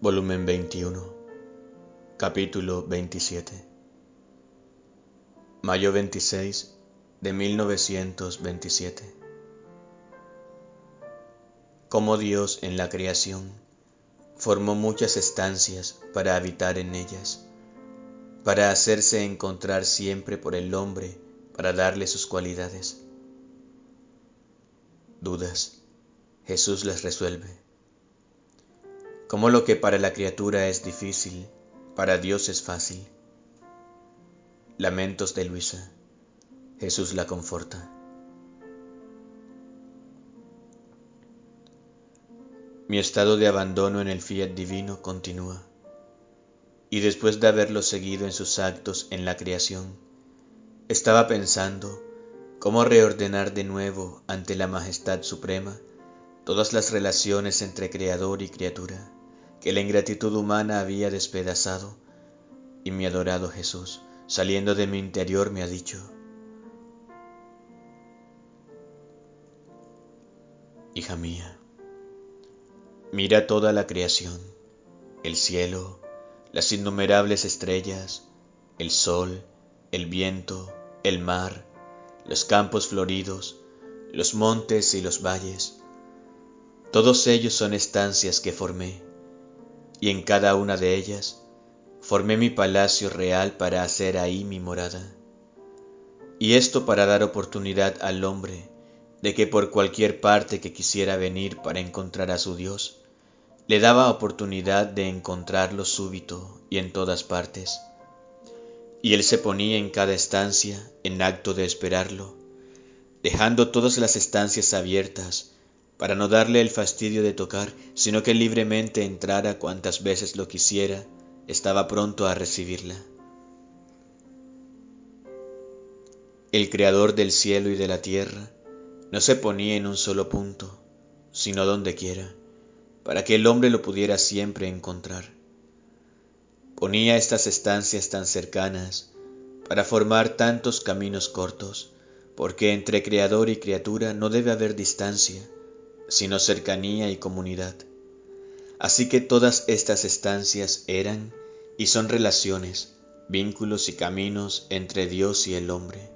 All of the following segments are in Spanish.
Volumen 21, capítulo 27. Mayo 26 de 1927. Cómo Dios en la creación formó muchas estancias para habitar en ellas, para hacerse encontrar siempre por el hombre, para darle sus cualidades. Dudas, Jesús las resuelve. Como lo que para la criatura es difícil, para Dios es fácil. Lamentos de Luisa, Jesús la conforta. Mi estado de abandono en el fiat divino continúa, y después de haberlo seguido en sus actos en la creación, estaba pensando cómo reordenar de nuevo ante la majestad suprema todas las relaciones entre creador y criatura, que la ingratitud humana había despedazado, y mi adorado Jesús, saliendo de mi interior, me ha dicho: hija mía, mira toda la creación, el cielo, las innumerables estrellas, el sol, el viento, el mar, los campos floridos, los montes y los valles. Todos ellos son estancias que formé, y en cada una de ellas formé mi palacio real para hacer ahí mi morada. Y esto para dar oportunidad al hombre de que por cualquier parte que quisiera venir para encontrar a su Dios, le daba oportunidad de encontrarlo súbito y en todas partes. Y él se ponía en cada estancia en acto de esperarlo, dejando todas las estancias abiertas para no darle el fastidio de tocar, sino que libremente entrara cuantas veces lo quisiera, estaba pronto a recibirla. El Creador del cielo y de la tierra no se ponía en un solo punto, sino donde quiera, para que el hombre lo pudiera siempre encontrar. Ponía estas estancias tan cercanas para formar tantos caminos cortos, porque entre Creador y criatura no debe haber distancia, sino cercanía y comunidad. Así que todas estas estancias eran y son relaciones, vínculos y caminos entre Dios y el hombre.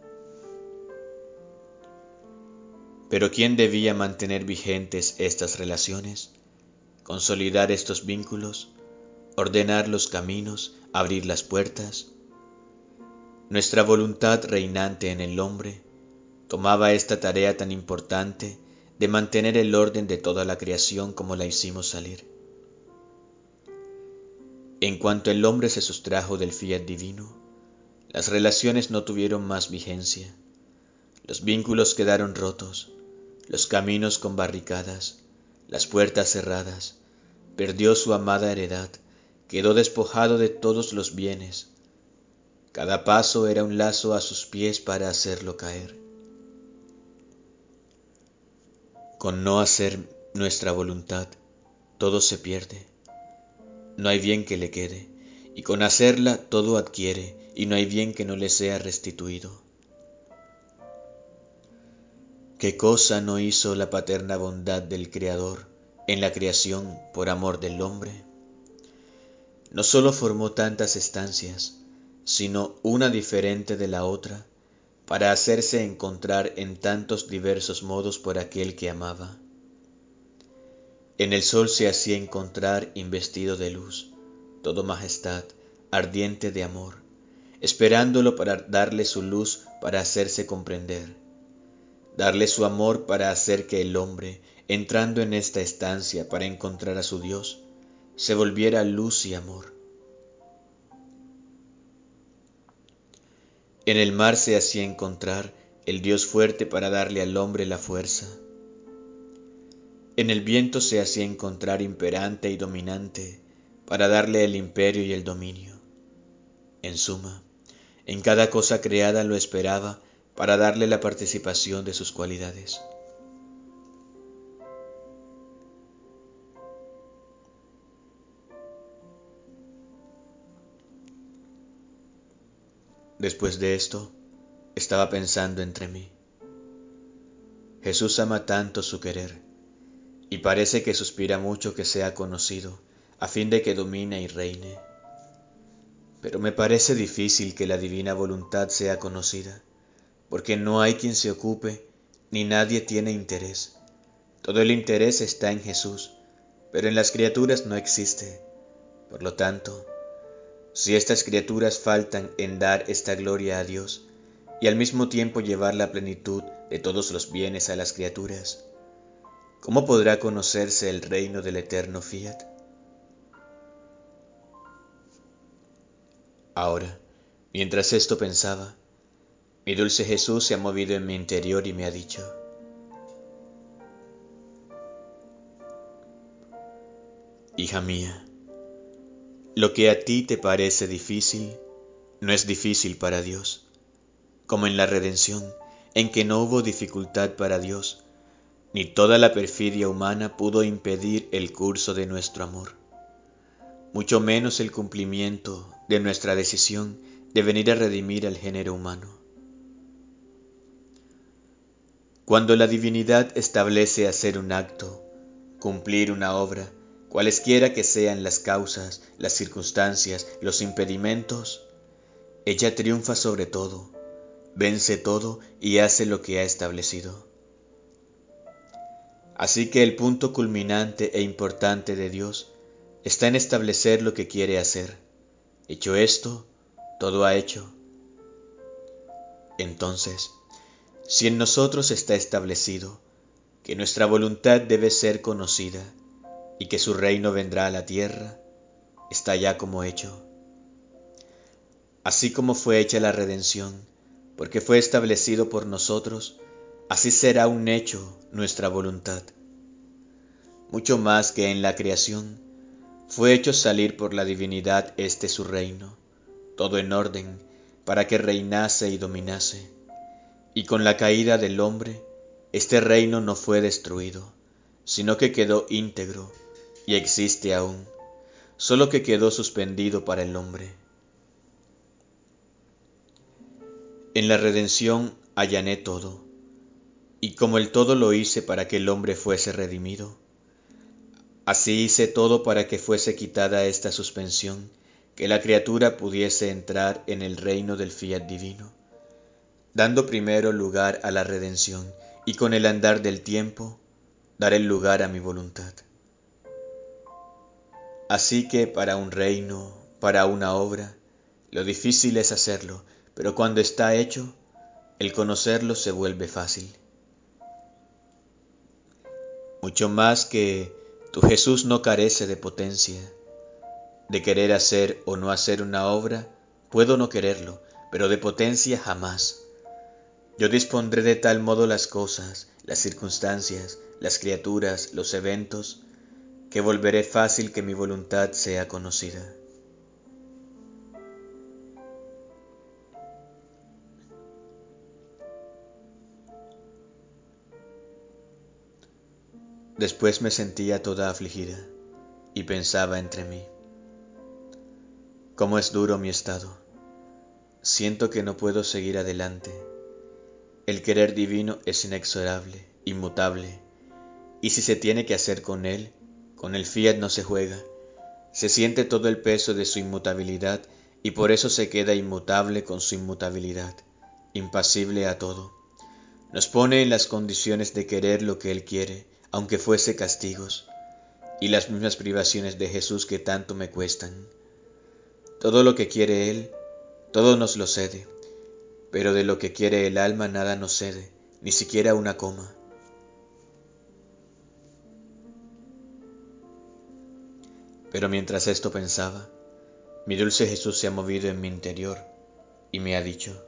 Pero ¿quién debía mantener vigentes estas relaciones? Consolidar estos vínculos, ordenar los caminos, abrir las puertas. Nuestra voluntad reinante en el hombre tomaba esta tarea tan importante de mantener el orden de toda la creación como la hicimos salir. En cuanto el hombre se sustrajo del fiat divino, las relaciones no tuvieron más vigencia, los vínculos quedaron rotos, los caminos con barricadas, las puertas cerradas, perdió su amada heredad, quedó despojado de todos los bienes. Cada paso era un lazo a sus pies para hacerlo caer. Con no hacer nuestra voluntad, todo se pierde. No hay bien que le quede, y con hacerla todo adquiere, y no hay bien que no le sea restituido. ¿Qué cosa no hizo la paterna bondad del Creador en la creación por amor del hombre? No sólo formó tantas estancias, sino una diferente de la otra, para hacerse encontrar en tantos diversos modos por aquel que amaba. En el sol se hacía encontrar investido de luz, todo majestad, ardiente de amor, esperándolo para darle su luz para hacerse comprender, darle su amor para hacer que el hombre, entrando en esta estancia para encontrar a su Dios, se volviera luz y amor. En el mar se hacía encontrar el Dios fuerte para darle al hombre la fuerza. En el viento se hacía encontrar imperante y dominante para darle el imperio y el dominio. En suma, en cada cosa creada lo esperaba para darle la participación de sus cualidades. Después de esto, estaba pensando entre mí: Jesús ama tanto su querer, y parece que suspira mucho que sea conocido, a fin de que domine y reine. Pero me parece difícil que la divina voluntad sea conocida, porque no hay quien se ocupe, ni nadie tiene interés. Todo el interés está en Jesús, pero en las criaturas no existe. Por lo tanto, si estas criaturas faltan en dar esta gloria a Dios y al mismo tiempo llevar la plenitud de todos los bienes a las criaturas, ¿cómo podrá conocerse el reino del eterno Fiat? Ahora, mientras esto pensaba, mi dulce Jesús se ha movido en mi interior y me ha dicho: hija mía, lo que a ti te parece difícil, no es difícil para Dios, como en la redención, en que no hubo dificultad para Dios, ni toda la perfidia humana pudo impedir el curso de nuestro amor, mucho menos el cumplimiento de nuestra decisión de venir a redimir al género humano. Cuando la divinidad establece hacer un acto, cumplir una obra, cualesquiera que sean las causas, las circunstancias, los impedimentos, ella triunfa sobre todo, vence todo y hace lo que ha establecido. Así que el punto culminante e importante de Dios está en establecer lo que quiere hacer. Hecho esto, todo ha hecho. Entonces, si en nosotros está establecido que nuestra voluntad debe ser conocida y que su reino vendrá a la tierra, está ya como hecho. Así como fue hecha la redención, porque fue establecido por nosotros, así será un hecho nuestra voluntad. Mucho más que en la creación, fue hecho salir por la divinidad este su reino, todo en orden, para que reinase y dominase. Y con la caída del hombre, este reino no fue destruido, sino que quedó íntegro y existe aún, solo que quedó suspendido para el hombre. En la redención allané todo, y como el todo lo hice para que el hombre fuese redimido, así hice todo para que fuese quitada esta suspensión, que la criatura pudiese entrar en el reino del fiat divino, dando primero lugar a la redención, y con el andar del tiempo, dar el lugar a mi voluntad. Así que para un reino, para una obra, lo difícil es hacerlo, pero cuando está hecho, el conocerlo se vuelve fácil. Mucho más que tu Jesús no carece de potencia, de querer hacer o no hacer una obra, puedo no quererlo, pero de potencia jamás. Yo dispondré de tal modo las cosas, las circunstancias, las criaturas, los eventos, que volveré fácil que mi voluntad sea conocida. Después me sentía toda afligida y pensaba entre mí: cómo es duro mi estado. Siento que no puedo seguir adelante. El querer divino es inexorable, inmutable, y si se tiene que hacer con el fiat no se juega. Se siente todo el peso de su inmutabilidad y por eso se queda inmutable con su inmutabilidad, impasible a todo. Nos pone en las condiciones de querer lo que Él quiere, aunque fuese castigos, y las mismas privaciones de Jesús que tanto me cuestan. Todo lo que quiere Él, todo nos lo cede, pero de lo que quiere el alma nada nos cede, ni siquiera una coma. Pero mientras esto pensaba, mi dulce Jesús se ha movido en mi interior y me ha dicho: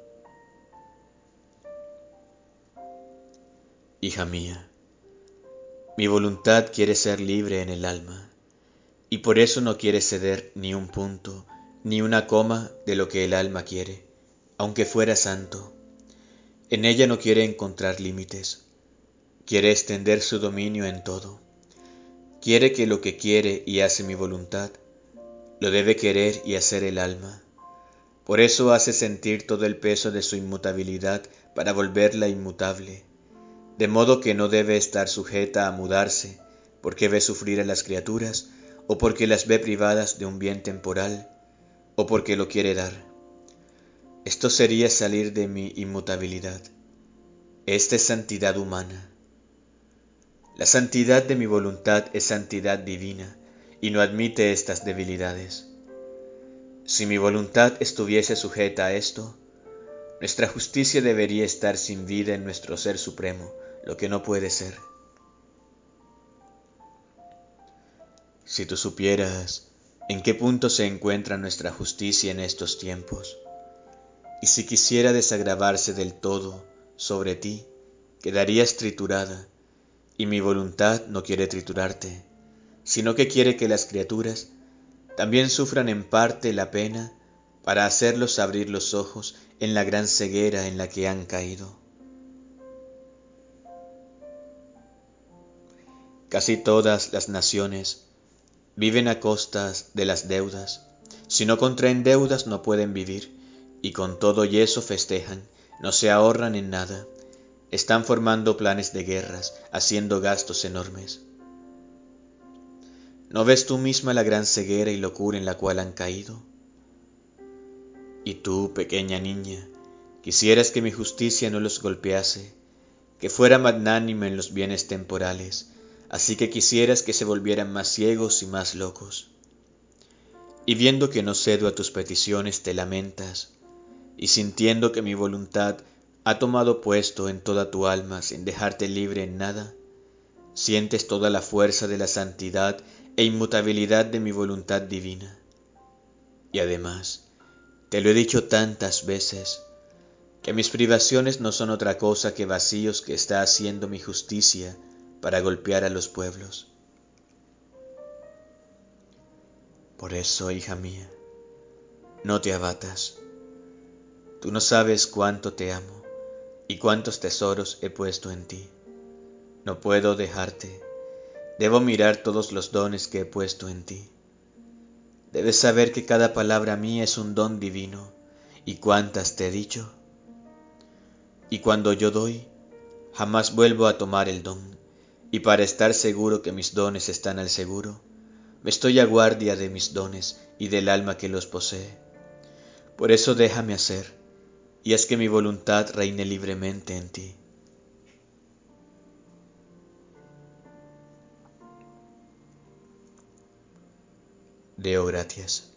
hija mía, mi voluntad quiere ser libre en el alma, y por eso no quiere ceder ni un punto, ni una coma de lo que el alma quiere, aunque fuera santo. En ella no quiere encontrar límites, quiere extender su dominio en todo. Quiere que lo que quiere y hace mi voluntad, lo debe querer y hacer el alma. Por eso hace sentir todo el peso de su inmutabilidad para volverla inmutable, de modo que no debe estar sujeta a mudarse, porque ve sufrir a las criaturas o porque las ve privadas de un bien temporal, o porque lo quiere dar. Esto sería salir de mi inmutabilidad. Esta es santidad humana. La santidad de mi voluntad es santidad divina y no admite estas debilidades. Si mi voluntad estuviese sujeta a esto, nuestra justicia debería estar sin vida en nuestro Ser Supremo, lo que no puede ser. Si tú supieras en qué punto se encuentra nuestra justicia en estos tiempos, y si quisiera desagravarse del todo sobre ti, quedarías triturada, y mi voluntad no quiere triturarte, sino que quiere que las criaturas también sufran en parte la pena para hacerlos abrir los ojos en la gran ceguera en la que han caído. Casi todas las naciones viven a costas de las deudas. Si no contraen deudas no pueden vivir, y con todo y eso festejan, no se ahorran en nada, están formando planes de guerras, haciendo gastos enormes. ¿No ves tú misma la gran ceguera y locura en la cual han caído? Y tú, pequeña niña, quisieras que mi justicia no los golpease, que fuera magnánima en los bienes temporales, así que quisieras que se volvieran más ciegos y más locos. Y viendo que no cedo a tus peticiones te lamentas, y sintiendo que mi voluntad ha tomado puesto en toda tu alma sin dejarte libre en nada, sientes toda la fuerza de la santidad e inmutabilidad de mi voluntad divina. Y además, te lo he dicho tantas veces, que mis privaciones no son otra cosa que vacíos que está haciendo mi justicia para golpear a los pueblos. Por eso, hija mía, no te abatas. Tú no sabes cuánto te amo y cuántos tesoros he puesto en ti. No puedo dejarte. Debo mirar todos los dones que he puesto en ti. Debes saber que cada palabra mía es un don divino. ¿Y cuántas te he dicho? Y cuando yo doy, jamás vuelvo a tomar el don. Y para estar seguro que mis dones están al seguro, me estoy a guardia de mis dones y del alma que los posee. Por eso déjame hacer, y haz que mi voluntad reine libremente en ti. Deo gracias.